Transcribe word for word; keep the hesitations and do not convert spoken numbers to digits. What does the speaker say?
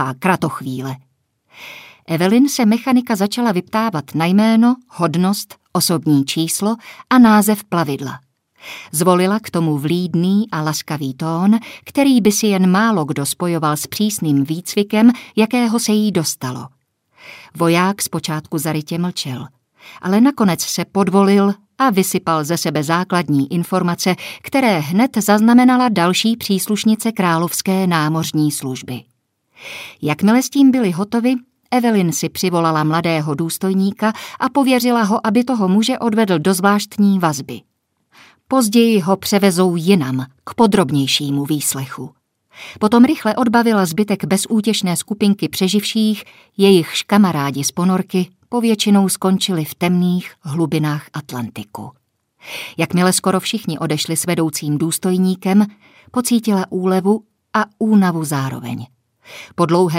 a kratochvíle. Evelyn se mechanika začala vyptávat na jméno, hodnost, osobní číslo a název plavidla. Zvolila k tomu vlídný a laskavý tón, který by si jen málo kdo spojoval s přísným výcvikem, jakého se jí dostalo. Voják zpočátku zarytě mlčel, ale nakonec se podvolil a vysypal ze sebe základní informace, které hned zaznamenala další příslušnice královské námořní služby. Jakmile s tím byli hotovi, Evelyn si přivolala mladého důstojníka a pověřila ho, aby toho muže odvedl do zvláštní vazby. Později ho převezou jinam, k podrobnějšímu výslechu. Potom rychle odbavila zbytek bezútěšné skupinky přeživších, jejichž kamarádi z ponorky povětšinou skončili v temných hlubinách Atlantiku. Jakmile skoro všichni odešli s vedoucím důstojníkem, pocítila úlevu a únavu zároveň. Po dlouhé